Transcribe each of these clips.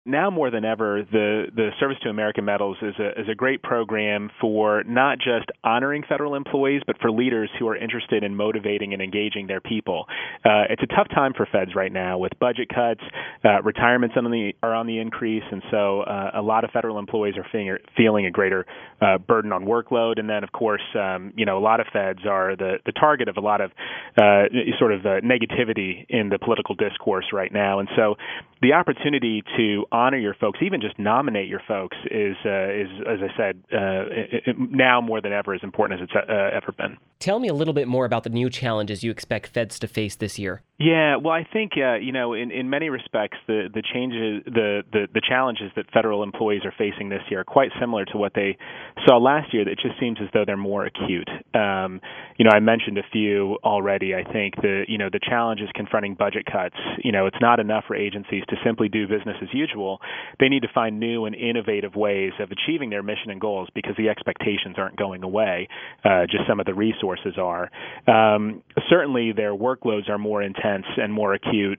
Now more than ever, the Service to America Medals is a great program for not just honoring federal employees, but for leaders who are interested in motivating and engaging their people. It's a tough time for feds right now with budget cuts, retirements are on the increase, and so a lot of federal employees are feeling a greater burden on workload. And then, of course, a lot of feds are the target of a lot of negativity in the political discourse right now, and so the opportunity to honor your folks, even just nominate your folks, is as I said, now more than ever as important as it's ever been. Tell me a little bit more about the new challenges you expect feds to face this year. Yeah, well, I think in many respects the changes, the challenges that federal employees are facing this year are quite similar to what they saw last year. It just seems as though they're more acute. I mentioned a few already. I think the challenges confronting budget cuts. It's not enough for agencies to simply do business as usual. They need to find new and innovative ways of achieving their mission and goals because the expectations aren't going away. Just some of the resources are. Certainly, their workloads are more intense and more acute.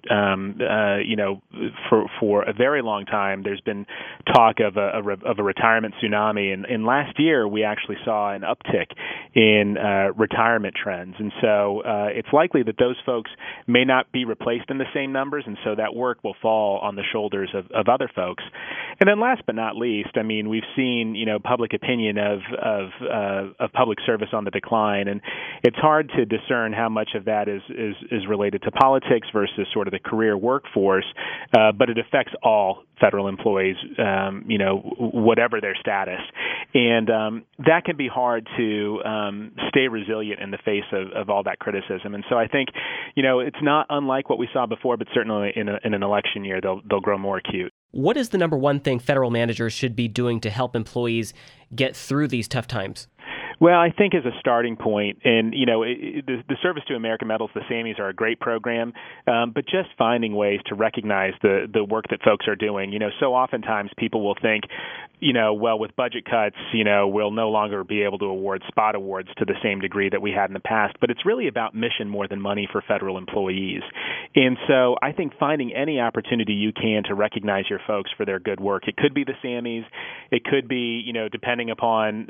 For a very long time, there's been talk of a retirement tsunami, and last year we actually saw an uptick in retirement trends, and so it's likely that those folks may not be replaced in the same numbers, and so that work will fall on the shoulders of other folks. And then, last but not least, I mean, we've seen public opinion of public service on the decline, and it's hard to discern how much of that is related to politics versus sort of the career workforce, but it affects all federal employees, whatever their status. And that can be hard to stay resilient in the face of all that criticism. And so I think, it's not unlike what we saw before, but certainly in an election year, they'll grow more acute. What is the number one thing federal managers should be doing to help employees get through these tough times? Well, I think as a starting point, and the Service to America Medals, the SAMIs, are a great program, but just finding ways to recognize the work that folks are doing. So oftentimes people will think, with budget cuts, we'll no longer be able to award spot awards to the same degree that we had in the past. But it's really about mission more than money for federal employees. And so I think finding any opportunity you can to recognize your folks for their good work. It could be the SAMIs. It could be, depending upon,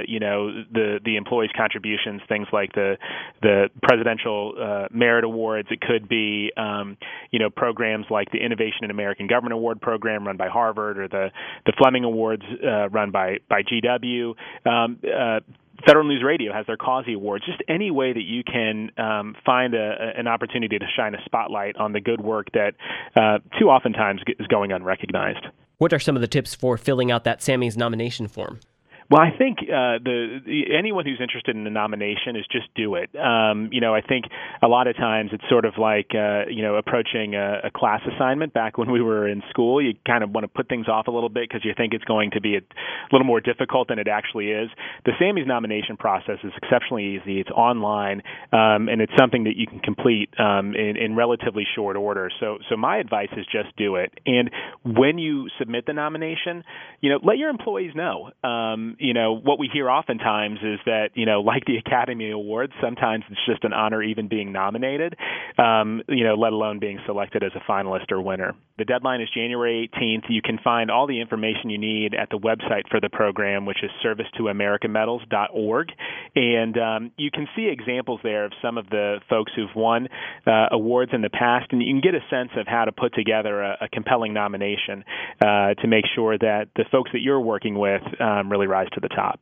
the employees' contributions, things like the Presidential Merit Awards. It could be, programs like the Innovation in American Government Award program run by Harvard, or the Fleming Awards run by GW. Federal News Radio has their Causey Awards. Just any way that you can find an opportunity to shine a spotlight on the good work that too oftentimes is going unrecognized. What are some of the tips for filling out that SAMI's nomination form? Well, I think anyone who's interested in the nomination is just do it. I think a lot of times it's sort of like approaching a class assignment back when we were in school. You kind of want to put things off a little bit because you think it's going to be a little more difficult than it actually is. The SAMI's nomination process is exceptionally easy. It's online, and it's something that you can complete in relatively short order. So my advice is just do it. And when you submit the nomination, let your employees know. What we hear oftentimes is that, like the Academy Awards, sometimes it's just an honor even being nominated, let alone being selected as a finalist or winner. The deadline is January 18th. You can find all the information you need at the website for the program, which is servicetoamericamedals.org. And you can see examples there of some of the folks who've won awards in the past, and you can get a sense of how to put together a compelling nomination to make sure that the folks that you're working with really rise to the top.